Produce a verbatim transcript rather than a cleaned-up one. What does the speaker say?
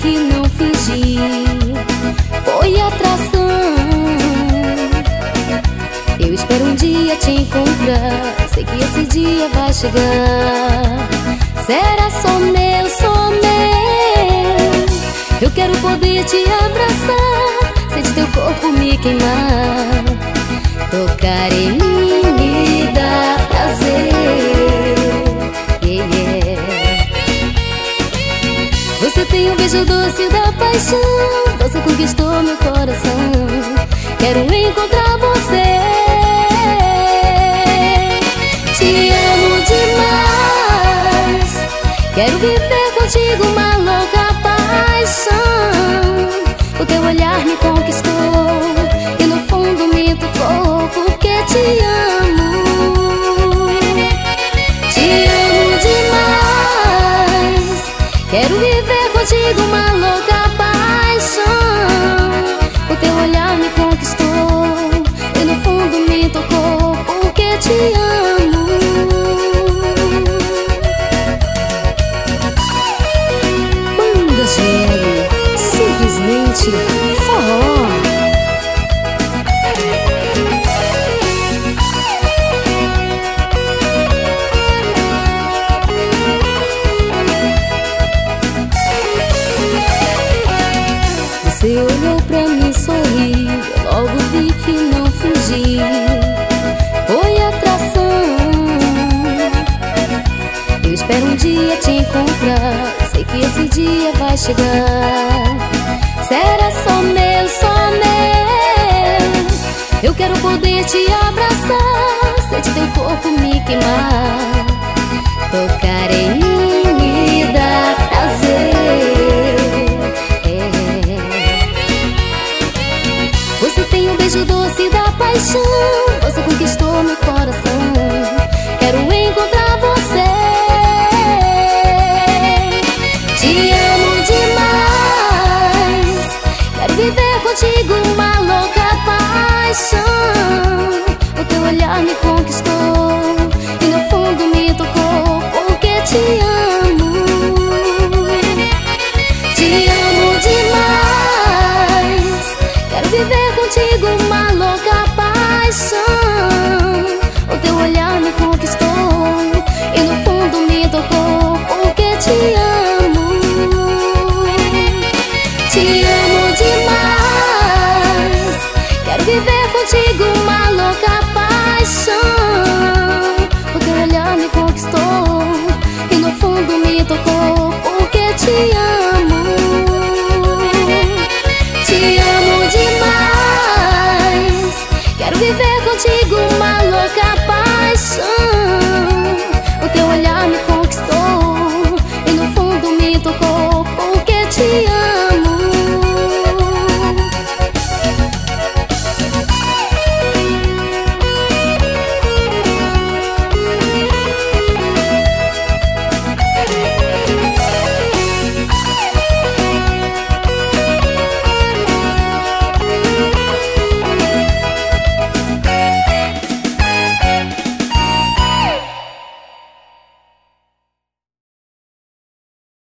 que não fingi, foi atração. Eu espero um dia te encontrar, sei que esse dia vai chegar. Será só meu, só meu. Eu quero poder te abraçar, sentir teu corpo me queimar, tocar em mim me dá prazer. Yeah, yeah. Você tem um beijo doce da paixão, você conquistou meu coração. Quero encontrar você. Te amo demais, quero viver contigo uma louca paixão. O teu olhar me conquistou e no fundo me tocou, porque te amo. Te amo demais, quero viver contigo uma louca paixão. O teu olhar me conquistou e no fundo me tocou, porque te amo. Banda G L, simplesmente forró. Você olhou pra mim, sorriu, eu logo vi que não fingi, foi atração. Eu espero um dia te encontrar, sei que esse dia vai chegar. Será só meu, só meu. Eu quero poder te abraçar, sentir teu corpo me queimar, tocar em mim me dá prazer. Você tem um beijo doce da paixão, você conquistou meu coração. Quero encontrar você. Te amo demais, quero viver contigo uma louca paixão. O teu olhar me conquistou e no fundo me tocou, porque te amo. Te amo demais, quero viver contigo uma louca paixão. O teu olhar me conquistou e no fundo me tocou, porque te amo. Te amo demais, quero viver contigo uma louca paixão. O teu olhar me conquistou e no fundo me tocou, porque te amo.